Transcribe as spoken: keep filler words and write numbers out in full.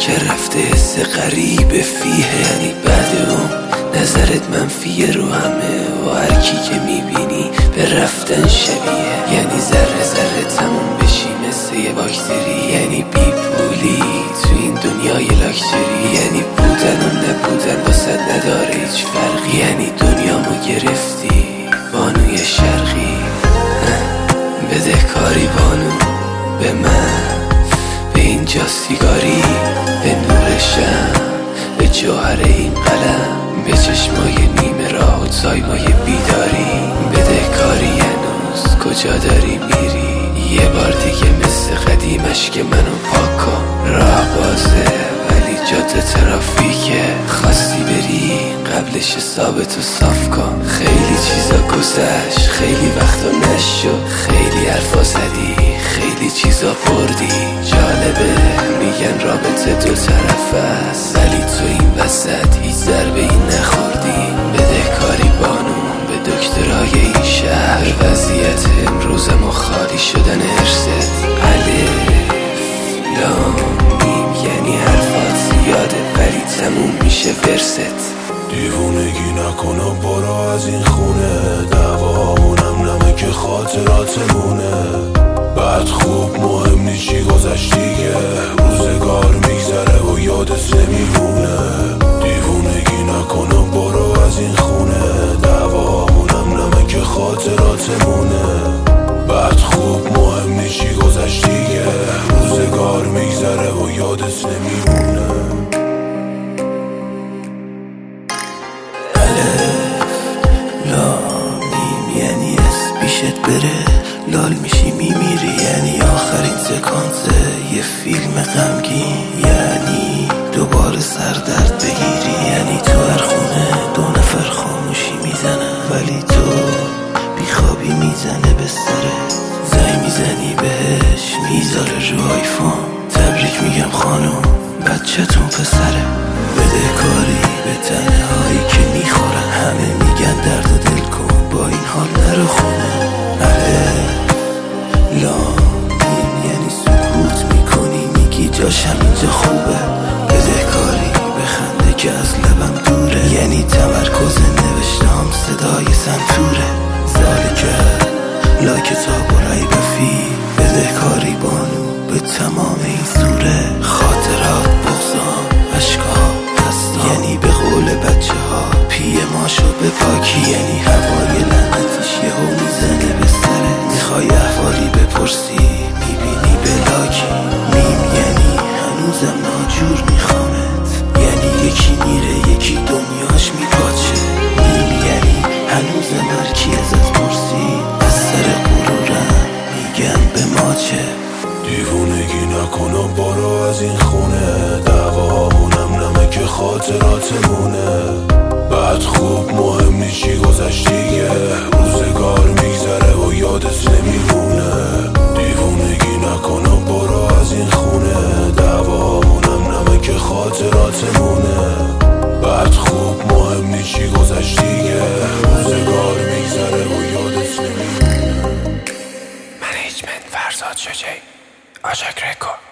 که رفته حس غریب فیه، یعنی بعد اون نظرت منفیه رو همه و هر کی که میبینی به رفتن شبیه، یعنی ذره ذره تموم بشی مثل یه باکتری، یعنی بی پولی تو این دنیای لاکچری، یعنی بودن و نبودن واسه نداره هیچ فرقی، یعنی دنیامو گرفتی بانوی شرقی. بده کاری بانو به من، به اینجا سیگاری، به نور شم، به جوهر این قلم، به چشمای نیمه راه و تایمای بیداری. بده کاری هنوز کجا داری میری؟ یه بار دیگه مثل قدیمش که منو پاک کن. راه بازه ولی جاده ترافیکه، خواستی بری قبلش حسابتو صاف کن. خیلی چیزا گذشت، خیلی وقتا نشد، خیلی حرفا زدی، خیلی چیزا بردی. جالبه میگن رابطه دو طرف است، ولی تو این وسط هیچ ضربه ای نخوردی. بده کاری بانو به دکترای این شهر، وضعیت امروز ما خالی شدن ارثت. الف لام میم یعنی حرفات زیاده ولی تموم میشه ورست. دیوونگی نکنم برو از این خونه، دوامونم نمک خاطراتمونه. بعد خوب مهم نی چی گذشت دیگه، روزگار میگذره و یادت نمیمونه. دیوونگی نکنم برو از این خونه، دوامونم نمک خاطراتمونه. بعد خوب مهم نی چی گذشت دیگه، روزگار میگذره و یادت نمیمونه. یعنی اس پیشت بره لال میشی میمیری، یعنی آخرین سکانسه یه فیلم غمگین، یعنی دوباره سردرد بگیری، یعنی تو هر خونه دو نفر خاموشی میزنن ولی تو بیخوابی میزنه به سرت. زنگ میزنی بهش میذاره رو آیفون، تبریک میگم خانم بچه‌تون پسره. بده کاری به تنهایی که میخورن، همه میگن درد و دل کن با این حال نرو خونه. الف لام میم یعنی سکوت میکنی میگی جاشم اینجا خوبه. بده کاری بخنده که از لبم دوره، یعنی تمرکز نوشتم صدای سنتوره. ذالکه لا کتاب و ریب فیه، بده کاری بانو به تمام این سوره. خاطرات بغضان اشکا دستا، یعنی به قول بچه ها پیه ماشو به پاکی، یعنی هوای لعنتیش یهو میزنه به سرت. میخوای احوالی بپرسی میبینی بلاکی. میم یعنی هنوزم ناجور میخوامت، یعنی یکی میره یکی دنیاش میپاچه. میم یعنی هنوزم هرکی ازت پرسی از سر غرورم میگن به ماچه. دیوونگی نکنم برو از این خونه، دوامونم نمک خاطراتمونه. بعد خوب مهم نی چی گذشت دیگه، روزگار میگذره و یادت نمیمونه. دیوونگی نکنم برو از این خونه، دوامونم نمک خاطراتمونه. بعد خوب مهم نی چی گذشت دیگه، روزگار میگذره و یادت نمیمونه. منیجمنت فرزاد شجاعی، آژاک رکورد.